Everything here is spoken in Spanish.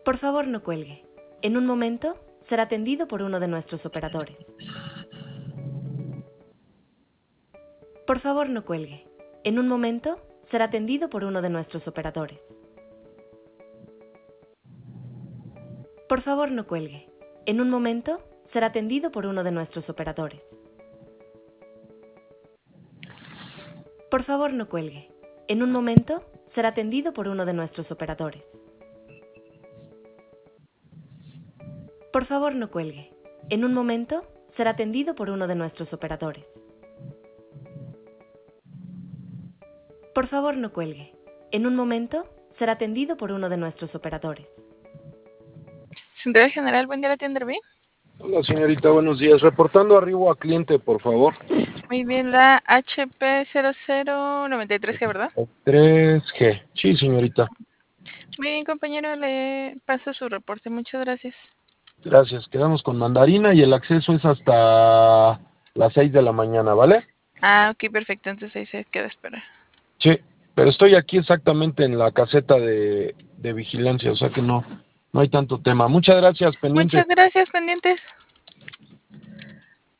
Por favor, no cuelgue. En un momento será atendido por uno de nuestros operadores. Por favor, no cuelgue. En un momento será atendido por uno de nuestros operadores. Por favor, no cuelgue. En un momento será atendido por uno de nuestros operadores. Por favor, no cuelgue. En un momento será atendido por uno de nuestros operadores. Por favor, no cuelgue. En un momento será atendido por uno de nuestros operadores. Por favor, no cuelgue. En un momento será atendido por uno de nuestros operadores. Central General, buen día, la tienda B. Hola señorita, buenos días. Reportando arribo a cliente, por favor. Muy bien, la HP 0093G, ¿verdad? 3G. Sí, señorita. Muy bien, compañero, le paso su reporte. Muchas gracias. Gracias. Quedamos con mandarina y el acceso es hasta las 6 de la mañana, ¿vale? Ah, ok, perfecto. Entonces ahí se queda a esperar. Sí, pero estoy aquí exactamente en la caseta de vigilancia, o sea que no hay tanto tema. Muchas gracias, pendiente. Muchas gracias, pendientes.